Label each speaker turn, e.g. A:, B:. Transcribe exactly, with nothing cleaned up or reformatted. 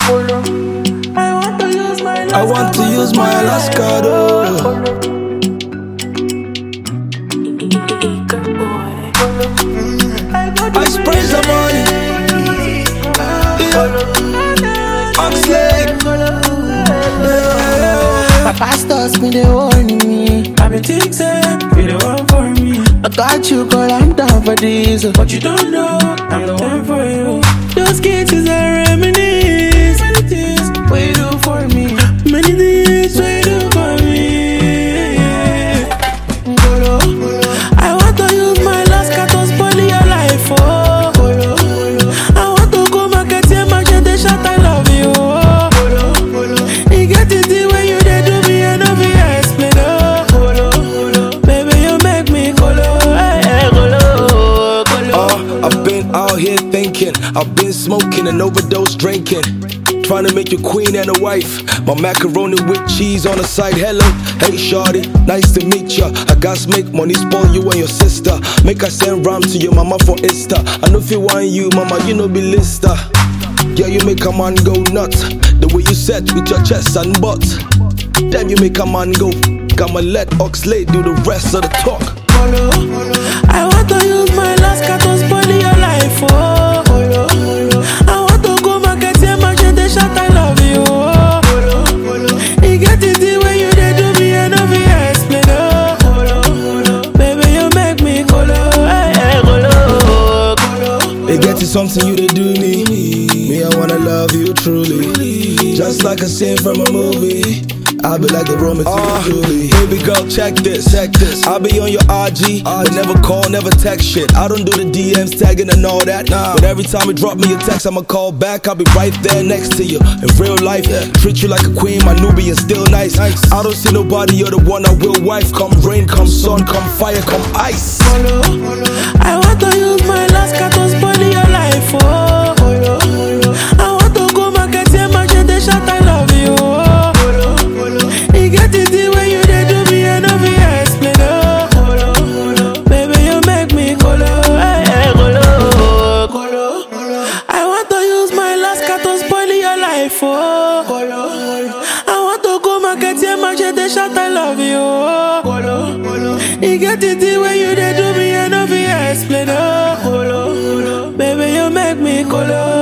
A: I want to use my
B: I want to use my Alaska though. I spray some money. Yeah. Oxlade. Yeah.
A: My pastors been they warning me. I been think say you the one for me. I got you, girl, I'm down for this. But you don't know, I'm the one for you. Those kisses are reminisce. Many things what you do for me. Many things what you do for me. Golo, I want to use my last cat to spoil your life. Oh, Golo, I want to go market here, market the shot. I love you. Oh, Golo, you get it the way you they do me, and I be explain. Oh, Golo, baby you make me Golo, hey, hey, Golo, Golo.
B: Uh, I've been out here thinking, I've been smoking and overdose drinking. Trying to make you queen and a wife. My macaroni with cheese on the side. Hello, hey shawty, nice to meet ya. I got make money spoil you and your sister. Make I send rhyme to your mama for Insta. I know if you want you, mama, you know be lister. Yeah, you make a man go nuts. The way you set with your chest and butt. Damn, you make a man go. I'ma let Oxlade do the rest of the talk.
A: I want to use my last cat to spoil your life. Oh, I want to go market here, market the shot. I love you. Oh, you get it the way you they do me, and I be explain. Oh, baby you make me Golo, hey, hey, Golo.
B: It gets to something you to do me. Me, I wanna love you truly. Just like a scene from a movie. I'll be like the Roman to uh, Julie. Baby girl, check this, check this. I'll be on your R G, but never call, never text shit. I don't do the D Ms, tagging and all that. Nah. But every time you drop me a text, I'ma call back. I'll be right there next to you. In real life, yeah. Treat you like a queen, my Nubian still nice. nice. I don't see nobody, you're the one I will wife. Come rain, come sun, come fire, come ice.
A: I want to use my last cat to spoil your life. Oh, I want to go market here, market the shot. I love you. You get it the way you they do me, and I be explain. Oh, baby you make me Golo, hey, hey, Golo, Golo. I want to use my last cat to spoil your life. Oh, I want to go market here, market the shot. I love you. Oh, you get it the way you they do me, and I be explain. Oh, baby you make me Golo.